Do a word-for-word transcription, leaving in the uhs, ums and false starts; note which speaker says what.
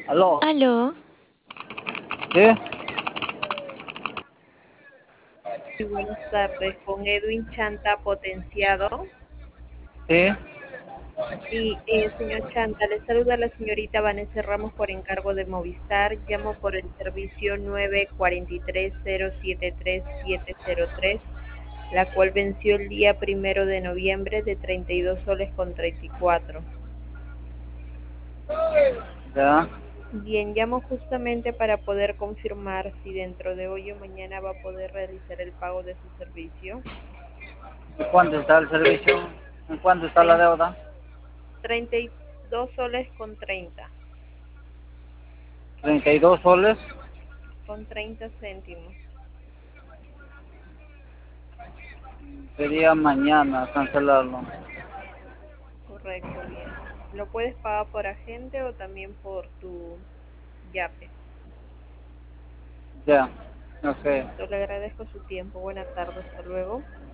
Speaker 1: Aló,
Speaker 2: Aló,
Speaker 1: ¿sí?
Speaker 3: Muy buenas tardes, con Edwin Chanta Potenciado.
Speaker 1: Sí,
Speaker 3: Y eh, señor Chanta, le saluda la señorita Vanessa Ramos por encargo de Movistar. Llamo por el servicio nueve cuatro tres cero siete tres siete cero tres, la cual venció el día primero de noviembre de treinta y dos soles con treinta y cuatro.
Speaker 1: ya.
Speaker 3: Bien, llamo justamente para poder confirmar si dentro de hoy o mañana va a poder realizar el pago de su servicio.
Speaker 1: ¿En cuánto está el servicio? ¿En cuánto está la deuda?
Speaker 3: treinta y dos soles con treinta,
Speaker 1: Treinta y dos soles.
Speaker 3: con treinta céntimos.
Speaker 1: Sería mañana cancelarlo.
Speaker 3: Correcto, bien. Lo puedes pagar por agente o también por tu Yape.
Speaker 1: Ya, ok.
Speaker 3: Listo, le agradezco su tiempo. Buena tarde, hasta luego.